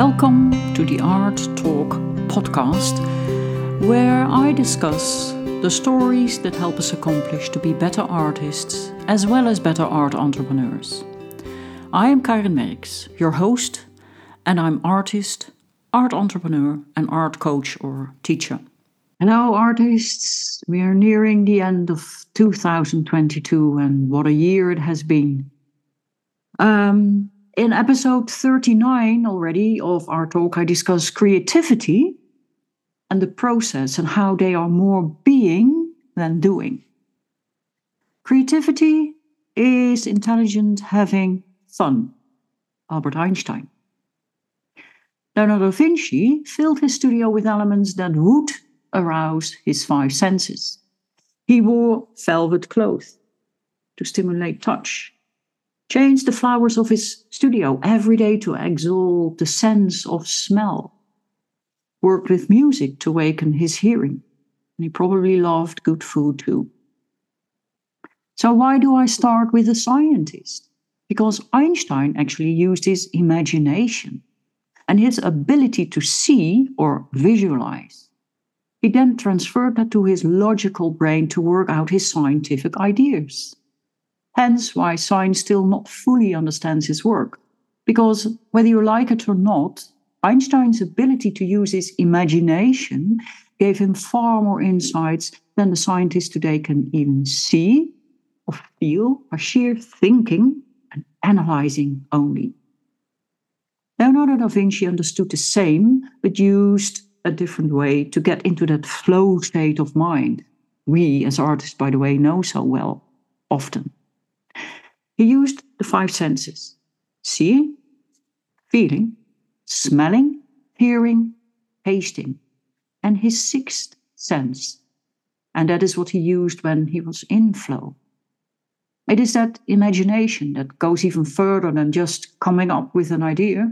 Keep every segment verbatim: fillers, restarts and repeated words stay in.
Welcome to the Art Talk podcast, where I discuss the stories that help us accomplish to be better artists as well as better art entrepreneurs. I am Karin Merks, your host, and I'm artist, art entrepreneur, and art coach or teacher. Hello artists, we are nearing the end of two thousand twenty-two and what a year it has been. Um, in episode thirty-nine already of our talk, I discuss creativity and the process and how they are more being than doing. Creativity is intelligent having fun. Albert Einstein. Leonardo da Vinci filled his studio with elements that would arouse his five senses. He wore velvet clothes to stimulate touch, changed the flowers of his studio every day to exalt the sense of smell, worked with music to awaken his hearing, and he probably loved good food too. So why do I start with a scientist? Because Einstein actually used his imagination and his ability to see or visualize. He then transferred that to his logical brain to work out his scientific ideas. Hence why science still not fully understands his work. Because whether you like it or not, Einstein's ability to use his imagination gave him far more insights than the scientists today can even see or feel by sheer thinking and analyzing only. Leonardo da Vinci understood the same, but used a different way to get into that flow state of mind we as artists, by the way, know so well, often. He used the five senses: seeing, feeling, smelling, hearing, tasting, and his sixth sense. And that is what he used when he was in flow. It is that imagination that goes even further than just coming up with an idea.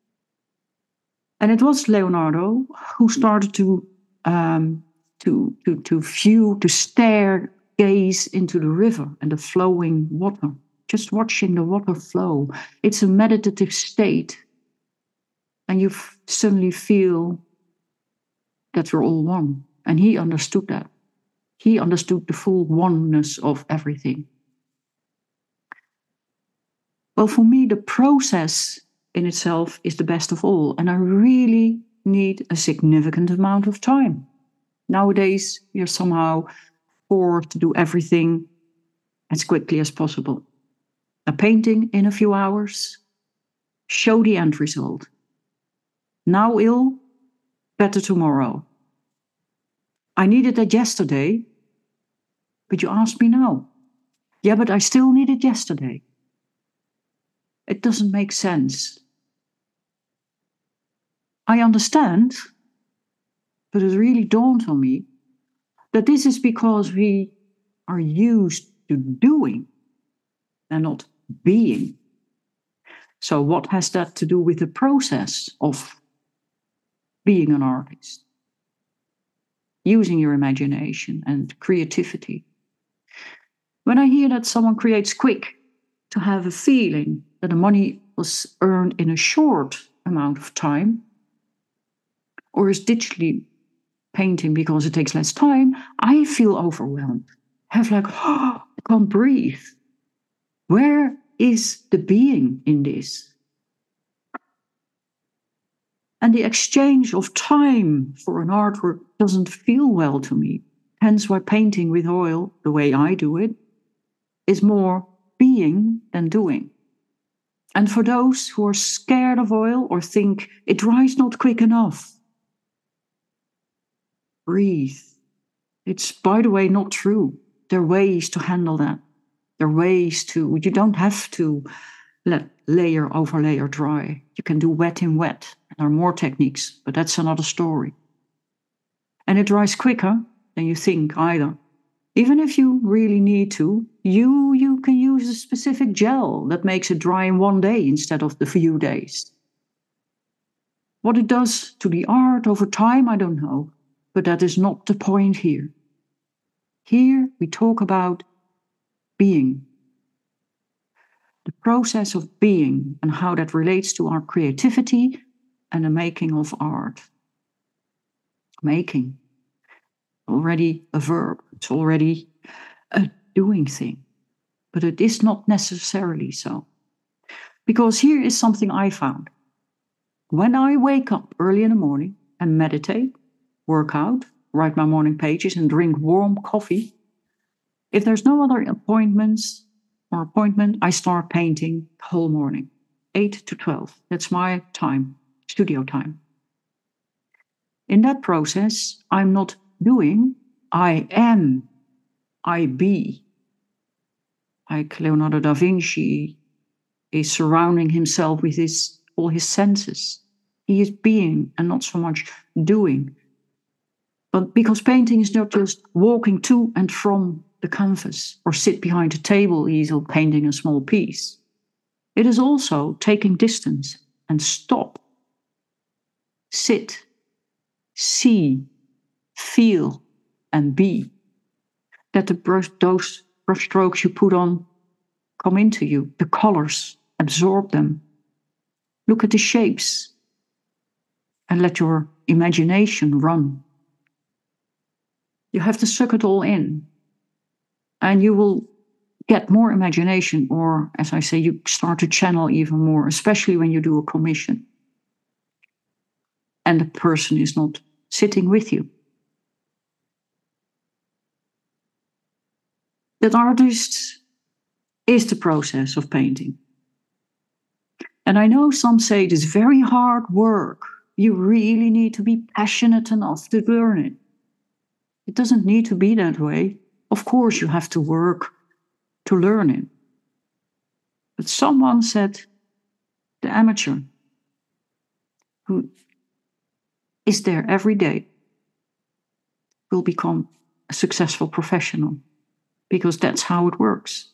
And it was Leonardo who started to, um, to, to, to view, to stare, gaze into the river and the flowing water, just watching the water flow. It's a meditative state. And you f- suddenly feel that we're all one. And he understood that. He understood the full oneness of everything. Well, for me, the process in itself is the best of all, and I really need a significant amount of time. Nowadays, we are somehow forced to do everything as quickly as possible. A painting in a few hours, show the end result. Now ill, better tomorrow. I needed that yesterday, but you asked me now. Yeah, but I still need it yesterday. It doesn't make sense. I understand, but it really dawned on me that this is because we are used to doing and not being. So what has that to do with the process of being an artist? Using your imagination and creativity. When I hear that someone creates quick to have a feeling that the money was earned in a short amount of time, or is digitally painting because it takes less time, I feel overwhelmed. I have like, oh, I can't breathe. Where is the being in this? And the exchange of time for an artwork doesn't feel well to me. Hence why painting with oil, the way I do it, is more being than doing. And for those who are scared of oil or think it dries not quick enough, breathe. It's, by the way, not true. There are ways to handle that. There are ways to, you don't have to let layer over layer dry. You can do wet in wet. There are more techniques, but that's another story. And it dries quicker than you think either. Even if you really need to, you, you can use a specific gel that makes it dry in one day instead of the few days. What it does to the art over time, I don't know. But that is not the point here. Here we talk about being. The process of being and how that relates to our creativity and the making of art. Making. Already a verb. It's already a doing thing. But it is not necessarily so. Because here is something I found. When I wake up early in the morning and meditate, work out, write my morning pages and drink warm coffee, if there's no other appointments or appointment, I start painting the whole morning, eight to twelve. That's my time, studio time. In that process, I'm not doing, I am, I be. Like Leonardo da Vinci is surrounding himself with his, all his senses. He is being and not so much doing. But because painting is not just walking to and from the canvas or sit behind a table easel painting a small piece. It is also taking distance and stop, sit, see, feel, and be. That the brush, those brush strokes you put on come into you, the colors, absorb them. Look at the shapes and let your imagination run. You have to suck it all in, and you will get more imagination, or as I say, you start to channel even more, especially when you do a commission and the person is not sitting with you. That artist is the process of painting. And I know some say it is very hard work. You really need to be passionate enough to learn it. It doesn't need to be that way. Of course, you have to work to learn it. But someone said the amateur who is there every day will become a successful professional, because that's how it works.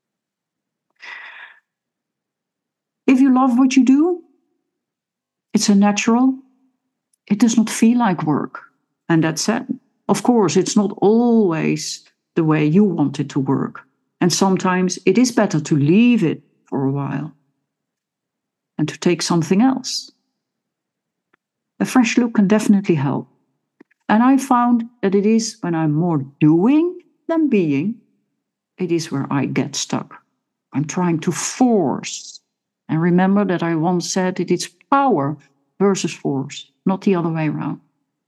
If you love what you do, it's a natural. It does not feel like work. And that's it. Of course, it's not always the way you want it to work. And sometimes it is better to leave it for a while and to take something else. A fresh look can definitely help. And I found that it is when I'm more doing than being, it is where I get stuck. I'm trying to force. And remember that I once said it is power versus force, not the other way around.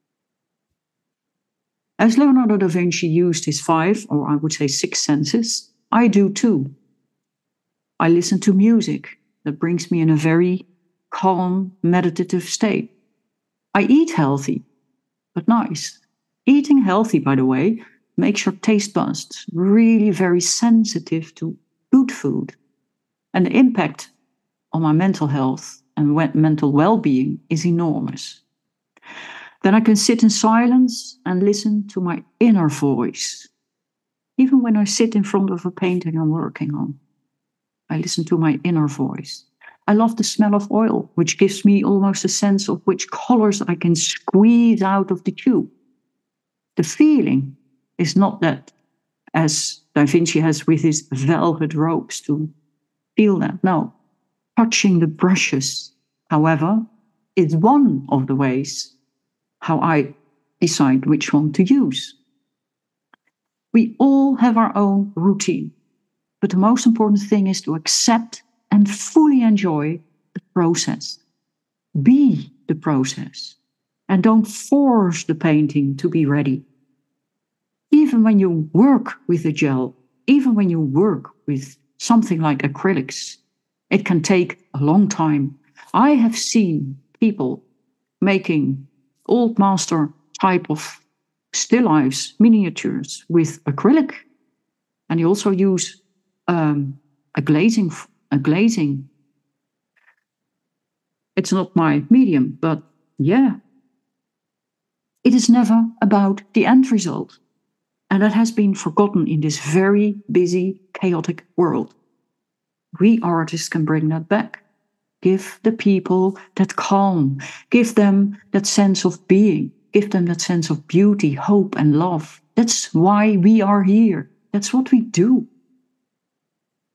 As Leonardo da Vinci used his five, or I would say six senses, I do too. I listen to music that brings me in a very calm, meditative state. I eat healthy, but nice. Eating healthy, by the way, makes your taste buds really very sensitive to good food. And the impact on my mental health and mental well-being is enormous. Then I can sit in silence and listen to my inner voice. Even when I sit in front of a painting I'm working on, I listen to my inner voice. I love the smell of oil, which gives me almost a sense of which colors I can squeeze out of the tube. The feeling is not that, as Da Vinci has with his velvet ropes, to feel that. No, touching the brushes, however, is one of the ways how I decide which one to use. We all have our own routine, but the most important thing is to accept and fully enjoy the process. Be the process, and don't force the painting to be ready. Even when you work with a gel, even when you work with something like acrylics, it can take a long time. I have seen people making old master type of still lifes, miniatures with acrylic, and you also use um, a glazing. A glazing. It's not my medium, but yeah. It is never about the end result. And that has been forgotten in this very busy, chaotic world. We artists can bring that back. Give the people that calm. Give them that sense of being. Give them that sense of beauty, hope, and love. That's why we are here. That's what we do.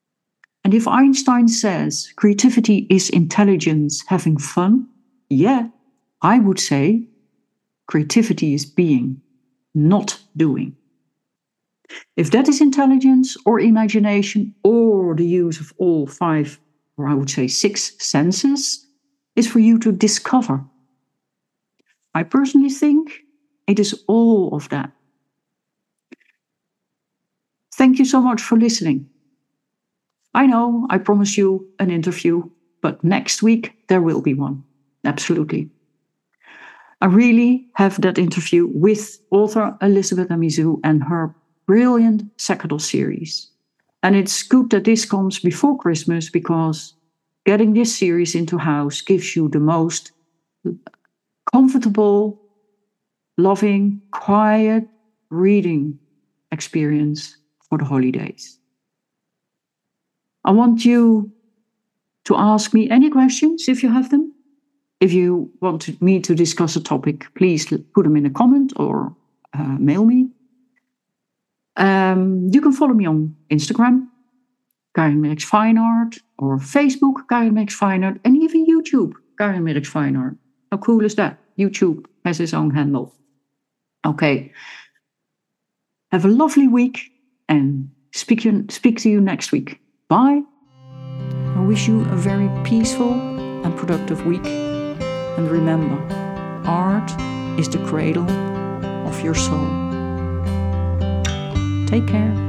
And if Einstein says creativity is intelligence having fun, yeah, I would say creativity is being, not doing. If that is intelligence or imagination or the use of all five, or I would say six senses, is for you to discover. I personally think it is all of that. Thank you so much for listening. I know I promised you an interview, but next week there will be one. Absolutely. I really have that interview with author Elizabeth Amizu and her brilliant Sacerdotal series. And it's good that this comes before Christmas, because getting this series into house gives you the most comfortable, loving, quiet reading experience for the holidays. I want you to ask me any questions if you have them. If you want me to discuss a topic, please put them in a comment or uh, mail me. Um, you can follow me on Instagram, Karin Merks Fine Art, or Facebook, Karin Merks Fine Art, and even YouTube, Karin Merks Fine Art. How cool is that? YouTube has its own handle. Okay. Have a lovely week and speak, you, speak to you next week. Bye. I wish you a very peaceful and productive week. And remember, art is the cradle of your soul. Take care.